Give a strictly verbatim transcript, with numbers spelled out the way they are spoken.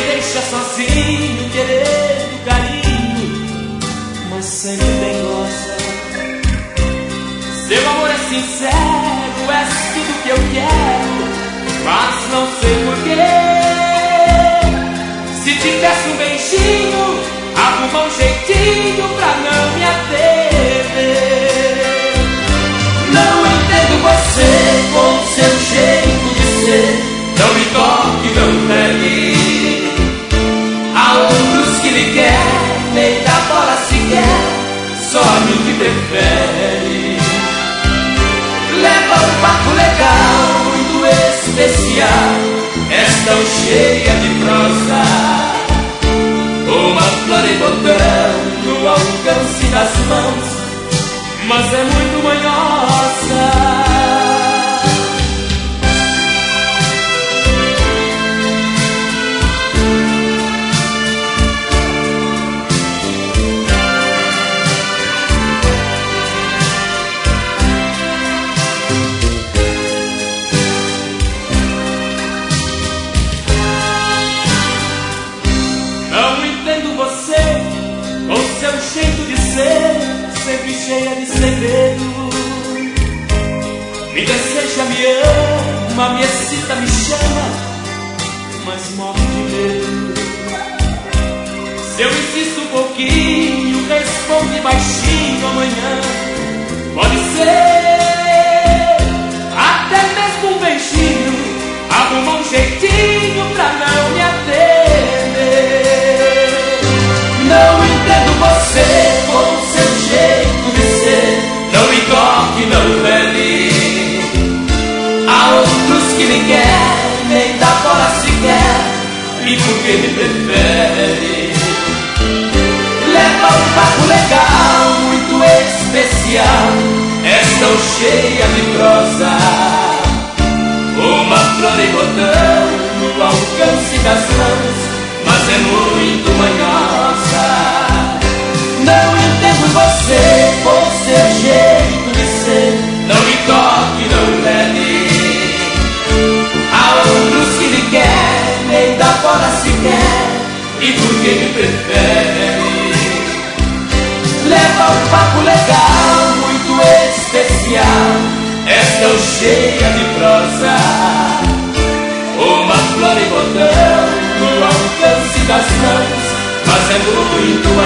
deixa sozinho, querendo carinho, mas sempre bem gosta. Seu amor é sincero, é tudo que eu quero, mas não sei porquê. Se te peço um beijinho, arruma um jeitinho pra não me atender. Não entendo você com seu jeito de ser. Não me toque, não pegue. Há outros que lhe querem, nem dá bola sequer, só a mim que prefere. Leva um papo legal, muito especial, és tão cheia de prosa. Uma flor em botão no alcance das mãos, mas é muito manhosa. Jeito de ser, sempre cheia de segredo. Me deseja, me ama, me excita, me chama, mas morre de medo. Se eu insisto um pouquinho, responde baixinho amanhã. Pode ser, até mesmo um beijinho, arruma um jeitinho pra não me atender. Não entendo você com seu jeito de ser. Não me toque, não pele. Há outros que me querem, nem dá bola sequer, e por que me prefere? Leva um papo legal, muito especial, és tão cheia de prosa. Uma flor em botão no alcance das mãos, mas é muito manhosa. Não entendo você com seu jeito de ser. Não me toque, não leve. Há outros que lhe querem, nem dá bola sequer, e por que me prefere? Leva um papo legal, muito especial, és tão cheia de prosa. Uma flor em botão no alcance das mãos, mas é muito